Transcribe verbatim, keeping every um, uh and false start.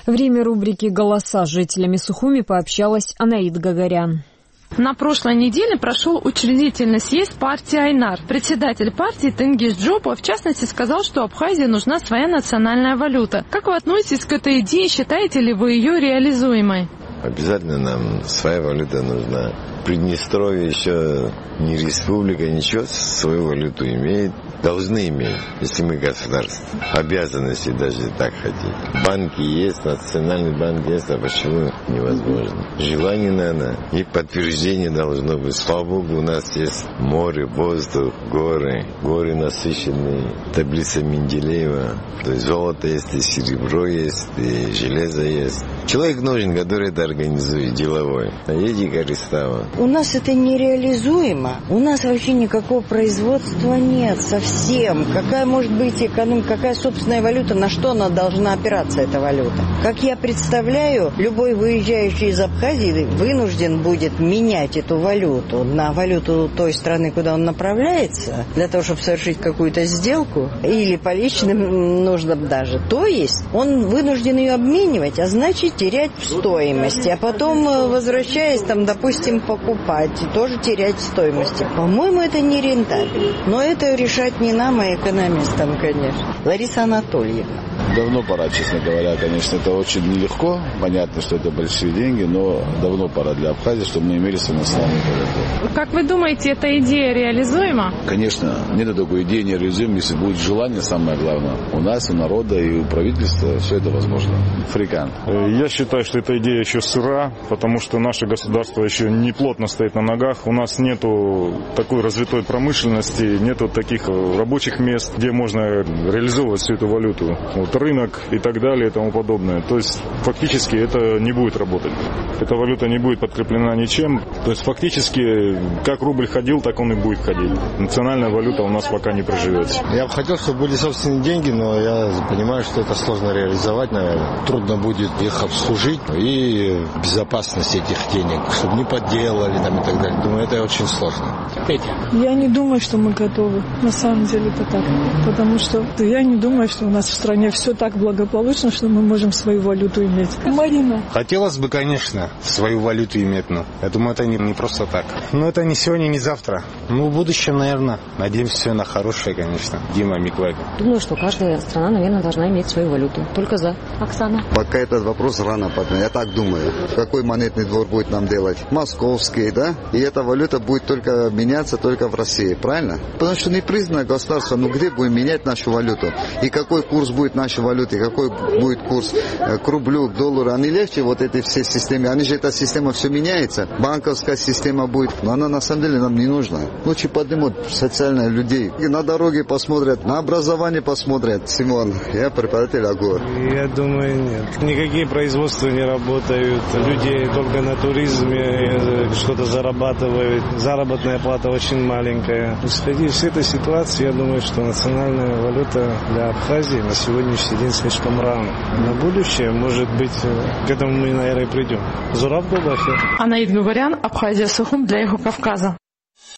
Время рубрики «Голоса» с жителями Сухуми пообщалась Анаит Гагарян. На прошлой неделе прошел учредительный съезд партии Айнар. Председатель партии Тенгиз Джопа, в частности, сказал, что Абхазии нужна своя национальная валюта. Как вы относитесь к этой идее? Считаете ли вы ее реализуемой? Обязательно нам своя валюта нужна. Приднестровье еще не республика, ничего, свою валюту имеет. Должны иметь, если мы государство. Обязанности даже так хотеть. Банки есть, национальный банк есть, а почему невозможно? Желание надо, и подтверждение должно быть. Слава Богу, у нас есть море, воздух, горы. Горы насыщенные, таблица Менделеева. То есть золото есть, и серебро есть, и железо есть. Человек нужен, который это организует, деловой. А еди Користава. У нас это нереализуемо. У нас вообще никакого производства нет совсем. Какая может быть экономика, какая собственная валюта, на что она должна опираться, эта валюта? Как я представляю, любой выезжающий из Абхазии вынужден будет менять эту валюту на валюту той страны, куда он направляется, для того, чтобы совершить какую-то сделку, или по личным нуждам даже. То есть он вынужден ее обменивать, а значит терять в стоимости, а потом, возвращаясь, там, допустим, покупать, и тоже терять в стоимости. По-моему, это не рентабельно. Но это решать не нам, а экономистам, конечно. Лариса Анатольевна. Давно пора, честно говоря, конечно, это очень нелегко. Понятно, что это большие деньги, но давно пора для Абхазии, чтобы мы имели свою национальную валюту. Как вы думаете, эта идея реализуема? Конечно, нет такой идеи нереализуемой, если будет желание, самое главное. У нас, у народа и у правительства все это возможно. Фрикан. Я считаю, что эта идея еще сыра, потому что наше государство еще не плотно стоит на ногах. У нас нету такой развитой промышленности, нету таких рабочих мест, где можно реализовывать всю эту валюту. Вот рынок и так далее и тому подобное. То есть фактически это не будет работать. Эта валюта не будет подкреплена ничем. То есть фактически как рубль ходил, так он и будет ходить. Национальная валюта у нас пока не проживет. Я бы хотел, чтобы были собственные деньги, но я понимаю, что это сложно реализовать, наверное. Трудно будет их обслужить и безопасность этих денег, чтобы не подделали там и так далее. Думаю, это очень сложно. Петя. Я не думаю, что мы готовы. На самом деле это так. Потому что я не думаю, что у нас в стране все так благополучно, что мы можем свою валюту иметь. Марина. Хотелось бы, конечно, свою валюту иметь, но я думаю, это не, не просто так. Но это не сегодня, не завтра. Ну, в будущем, наверное. Надеемся на хорошее, конечно. Дима Миклайк. Думаю, что каждая страна, наверное, должна иметь свою валюту. Только за. Оксана. Пока этот вопрос рано поднимать. Я так думаю. Какой монетный двор будет нам делать? Московский, да? И эта валюта будет только меняться только в России. Правильно? Потому что не признано государство. Ну, где будем менять нашу валюту? И какой курс будет нашей валюты? Какой будет курс к рублю, к доллару? Они легче вот этой всей системе. Они же, эта система все меняется. Банковская система будет. Но она на самом деле нам не нужна. Лучше поднимут социальных людей. И на дороге посмотрят, на образование посмотрят. Симон, я преподаватель АГОР. Я думаю, нет. Никакие производства не работают. Люди только на туризме что-то зарабатывают. Заработная плата очень маленькая. Исходя из этой ситуации, я думаю, что национальная валюта для Абхазии на сегодняшний день слишком рано. На будущее, может быть, к этому мы, наверное, придем. Зураб Губахи. Анаит Гагарян, Абхазия, Сухум для Юго Кавказа.